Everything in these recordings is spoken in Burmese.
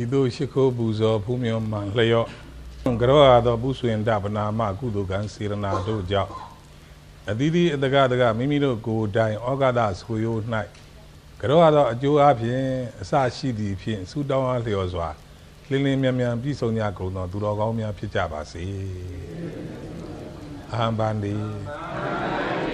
Dido Shiko Buzo, Pumio Man, Leo, Groa, the Busu and Dabana, Makudo, and Sirana, do job. A Didi at the Gadaga, Mimino go die, Ogadas, who you night. Groa, Joe up here, Sashi, the Pin, Sudan, Leozwa, Lilian Miam, Bisoniaco, no, Durogomia Pichabasi. Ambandi.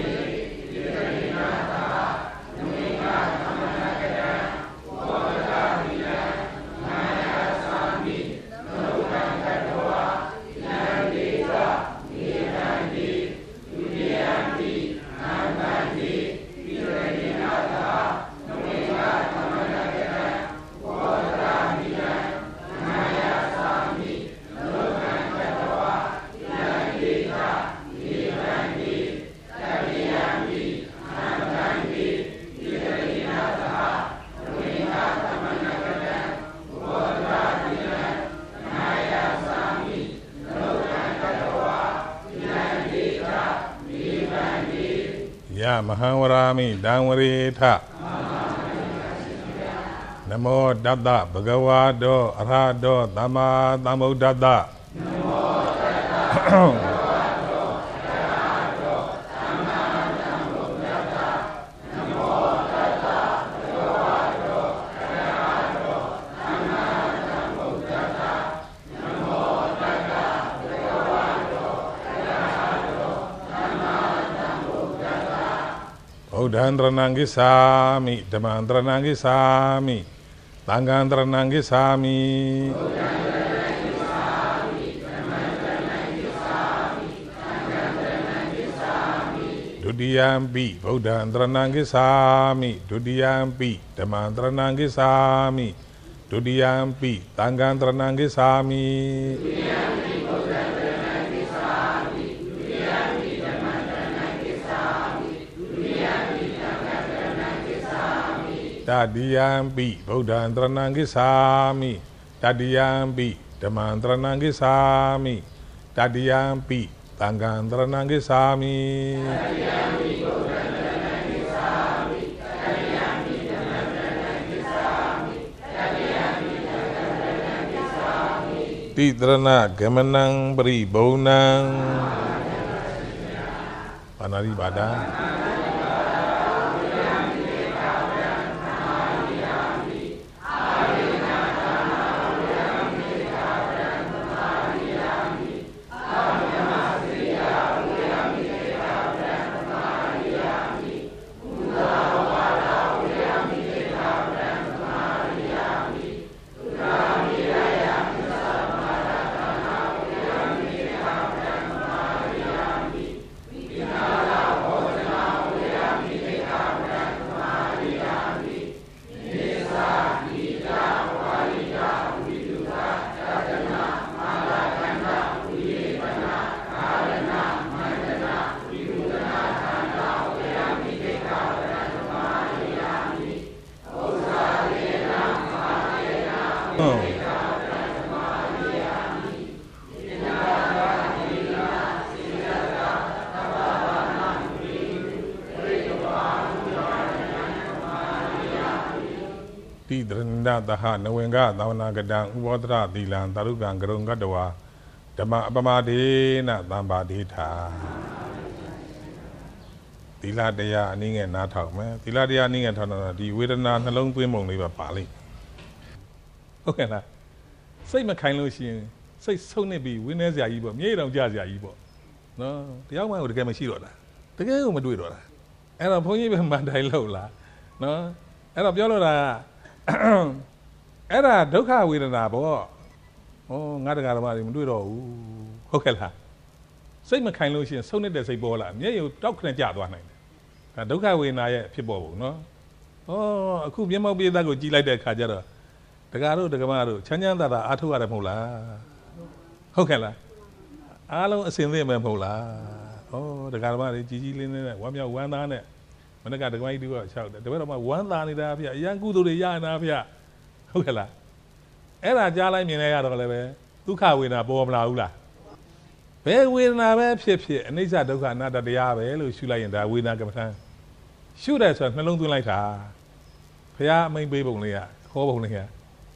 Ya Mahawarami, Damwarita Namo Dada, Bhagavado, Arado, Dhamma, Namo Dada. Udandra Nangi Sami, Damandra Nangi Sami, Tangandra Nangi Sami, Dudiyampi, Udandra Nangi Sami, Dudiyampi, Damandra Nangi Sami, Dudiyampi, Tangandra Nangi Sami. Tadiyampi, Buddhandra Nangi Sami, Tadiyampi, Damandra Nangi Sami, Tadiyampi, Tangandra Nangi Sami. Tadiyampi, Buddhandra Nangi Sami, Tadiyampi, Damandra Nangi Sami, Tadiyampi, Tangandra Nangi Sami. Tidrana Gamanang Beri Bonang Panari Badang. Drinda Daha, Nowenga, Davanagadan, Wadra, Dilan, Darugan, Grungadua, Dama Bamadina, Dambadita. Diladia Ning and Natal, Diladia Ning and Tana, the Widana, the long women live Pali. Okay, now say my kind Lucian, say so maybe winners are evil, made of jazz are evil. No, the young one would get a shield. The girl would do it. And I'm putting him Mandai Lola. No, and of Yola. Era Doka with an abo. Oh, not a Garamari, do it all. Okay, say my kind Lucian, so need as a bola. Yeah, you talk in a jar one night. And Doka with I people, no? Oh, I could be more be that go G like that Kajara. The Garo, the Gamaro, Chanya that are Atu Aramola. Okay, I don't see them Mola. Oh, the Garamari, Gigi Lin, one year, one on it. When I got the way to go, shout that the way of my one line in Avia, young good to the yarn Avia. Okay, Era Jala Mina, Luca win a bomb laula. Well, we're not a ship here, and these are the one that they are, Shula and I will not come time. Shoot us, no longer like her. Pia may be only here, hold on here.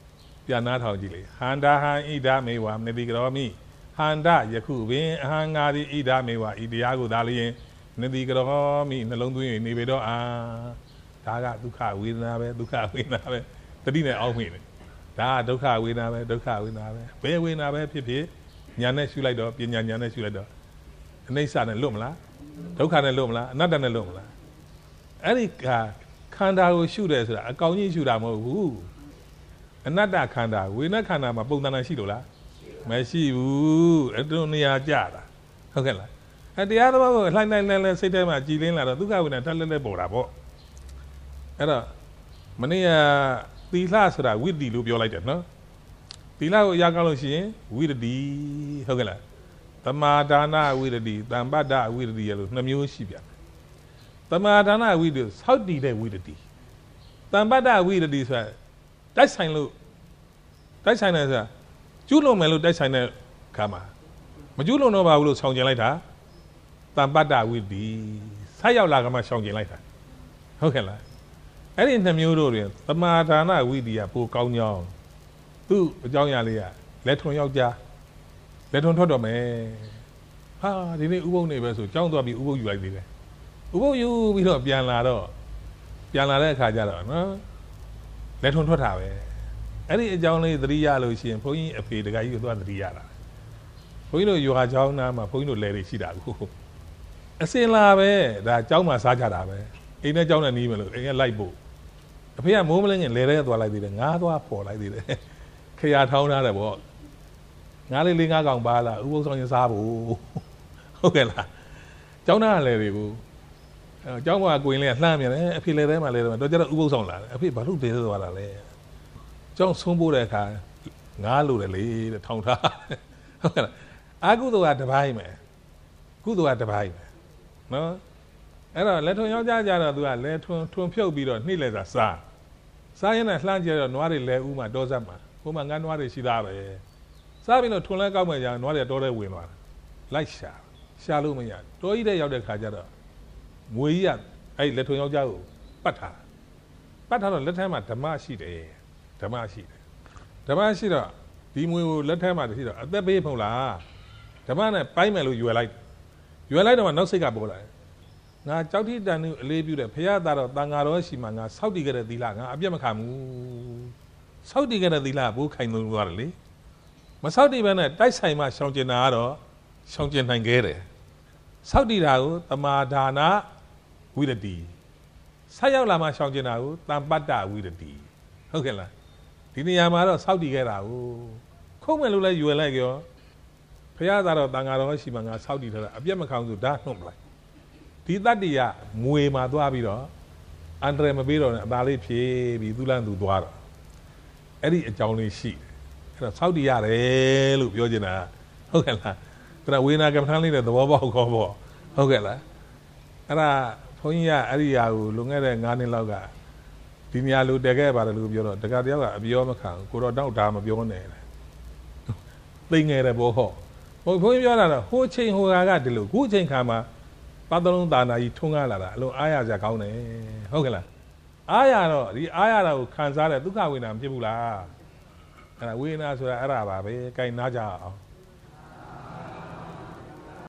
ပြန်နာထောင်ကြည့်လေဟန္တာဟံဣဒမေဝမနတိကရောမိဟန္တာယခုပင်အဟံငါသည်ဣဒမေဝဤတရားကိုသာလျင်နတိကရောမိနှလုံးသွင်း၍နေပေတော့အာဒါကဒုက္ခဝေဒနာပဲဒုက္ခဝေဒနာပဲတတိနဲ့အောက်မိတယ်ဒါကဒုက္ခဝေဒနာပဲဒုက္ခဝေဒနာပဲဘယ်ဝေဒနာပဲဖြစ်ဖြစ်ညာနဲ့ရှုလိုက်တော့ပညာညာနဲ့ရှုလိုက်တော့အနိစ္စနဲ့လွတ်မလားဒုက္ခနဲ့လွတ်မလားအနတ္တနဲ့လွတ်မလားအဲ့ဒီခန္ဓာကိုရှုတယ်ဆိုတာအကောင်ကြီးရှုတာမဟုတ်ဘူးအနတ္တခန္ဓာဝေဒနာခန္ဓာမှာပုံသဏ္ဍာန်ရှိလို့လားမရှိဘူးအတုနေရာကြတာဟုတ်ကဲ့လားအတရားတော်ကိုလှိုင်းလှိုင်းလဲစိတ်ထဲမှာကြည်လင်းလာတော့ဒုက္ခဝေဒနာထပ်လက်လက်ပေါ်တာပေါ့အဲ့တော့မနေ့ကသီလဆိုတာဝိတ္တိလို့ပြောလိုက်တယ်နော်သီလကိုအရာကောင်းလို့ရှိရင်ဝိတ္တိဟုတ်ကဲ့လားသမာဒါနဝိတ္တိတမ္ပတ္တဝိတ္တိရလို့နှစ်မျိုးရှိပြန်တယ်သမာဒါနဝိတ္တိဆောက်တည်တဲ့ဝိတ္တိတမ္ပတ္တဝိတ္တိဆိုတာတိုက်ဆိုင်လို့တိုက်ဆိုင်တယ်ဆိုတာကျူးလွန်မယ်လို့တိုက်ဆိုင်တဲ့ခါမှာမကျူးလွန်တော့ပါဘူးလို့ဆောင်ကျင်လိုက်တာတမ္ပတ္တဝိတ္တိဆက်ရောက်လာကမှဆောင်ကျင်လိုက်တာဟုတ်ကဲ့လားအဲ့ဒီနှစ်မျိုးတို့တွင်သမာဒါနဝိတ္တိကပိုကောင်းကြောင်းသူ့အကြောင်းအရာလေးကလက်ထွန်ယောက်ျားလက်ထွန်ထွက်တော့မယ်ဟာဒီနေ့ဥပုပ်နေပဲဆိုကြောင်းသွားပြီးဥပုပ်ယူလိုက်သေးတယ်ဥပုပ်ယူပြီးတော့ပြန်လာတဲ့အခါကျတော့နော်လက်ထွန်ထွက်တာပဲအဲ့ဒီအကြောင်းလေးသတိရလို့ရှိရင်ဘုန်းကြီးအဖေတခါကြီးကိုသွားသတိရတာဘုန်းကြီးတို့ရွာเจ้าနာမှာဘုန်းကြီးတို့လဲတွေရှိတာကိုအစင်လာပဲဒါเจ้าမှာစားကြတာပဲအိမ်နဲ့เจ้าနဲ့နီးမလို့အိမ်ကလိုက်ဖို့အဖေကမိုးမလင်းရင်လဲတဲ့သွားလိုက်သေးတယ်ငါးသွားပေါ်လိုက်သေးတယ်ခရထောင်းထားတယ်ပေါ့ငါးလေး၄၅កောင်ပါလာဥပုသ်ဆောင်ရင်စားဖို့ဟုတ်ကဲ့လားเจ้าနာကလဲတွေကိုเจ้าမှာကိုရင်လေးကလှမ်းမြန်တယ်အဖေလဲထဲမှာလဲတယ်တော့ကျတော့ဥပုသ်ဆောင်လာတယ်အဖေဘာလို့တဲသွားတာလဲเจ้าဆုံးဖို့တဲ့အခါငါးလို့တယ်လေတဲ့ထောင်ထားဟုတ်ကဲ့လားအာကုသိုလ်ကတပိုင်းပဲကုသိုလ်ကတပိုင်းပဲနော်အဲ့တော့လက်ထွန်ယောက်ျားကြတော့သူကလက်ထွန်ဖြုတ်ပြီးတော့နှိမ့်လဲတာစားရင်လည်းလှမ်းကြတော့နွားတွေလဲဥမှာတောဆက်မှာဟိုမှာငါးနွားတွေရှိသားပဲစားပြီးတော့ထွန်လဲကောက်မှကြာနွားတွေတောထဲဝင်သွားတာလိုက်ရှာလို့မရတောကြီးတဲ့ရောက်တဲ့ခါကျတော့ငွေကြီးကအဲ့လက်ထွန်ယောက်ျားကိုပတ်ထားတော့လက်ထဲမှာဓမ္မရှိတယ်ဓမ္မရှိတော့ဒီငွေကိုလက်ထဲမှာရှိတော့အသက်ပေးဖုံလားဓမ္မနဲ့ပိုင်းမယ်လို့ရွယ်လိုက်တော့မှနောက်စိတ်ကပေါ်လာတယ်ငါကြောက်တိတန်ကိုအလေးပြုတဲ့ဖရာသားတော်တန်ဃာတော်ရှိမှငါစောက်တည်ခဲ့တဲ့သီလငါအပြတ်မခံဘူးစောက်တည်ခဲ့တဲ့သီလဘိုးခိုင်လို့သွားတယ်လေမစောက်တည်ဘဲနဲ့တိုက်ဆိုင်မှရှောင်ကျင်တာကတော့ရှောင်ကျင်နိုင်ခဲ့တယ်စောက်တည်တာကိုသမာဒါနဝိရတိဆက်ရောက်လာမှရှောင်ကျင်တာကိုတမ္ပတ္တဝိရတိဟုတ်ကဲ့လားဒီနေရာမှာတော့စောက်တည်ခဲ့တာကိုခုံးမယ်လို့လဲရွယ်လိုက်ကြောဖရာသားတော်တန်ဃာတော်ရှိမှငါစောက်တည်ထားတာအပြတ်မခံဘူးဒါနှုတ်ပလိုက်ဒီတတ္တိယမွေမှာသွားပြီးတော့အန္တရာယ်မပေးတော့နဲ့အသာလေးဖြည့်ပြီးသူ့လန့်သူသွားတော့အဲ့ဒီအကြောင်းလေးရှိတယ်အဲ့တော့စောက်တည်ရတယ်လို့ပြောချင်တာဟုတ်ကဲ့လားဒါဝေနာကမ္မထာလေးတဲ့သဘောပေါက်ခေါ်ပေါ့ဟုတ်ကဲ့လားအဲ့ဒါဘုန်းကြီးကအဲ့ဒီဟာကိုလွန်ခဲ့တဲ့9နှစ်လောက်ကဒီနေရာလိုတက်ခဲ့ပါတယ်လို့ပြောတော့တက္ကသိုလ်ကအပြောမခံကိုတော့တောက်တာမပြောနဲ့သိငယ်တယ်ဘောဟောဘုန်းကြီးပြောတာတော့ဟိုချိန်ဟိုဟာကဒီလိုခုချိန်ခါမှာပတ်သုံးသာနာကြီးထွန်းကားလာတာအလုံးအားရစရာကောင်းတယ်ဟုတ်ကဲ့လားအားရတော့ဒီအားရတာကိုခံစားတဲ့ဒုက္ခဝေဒနာမဖြစ်ဘူးလားအဲ့ဒါဝေဒနာဆိုတာအဲ့ဒါပါပဲကြိုင်နာကြအောင်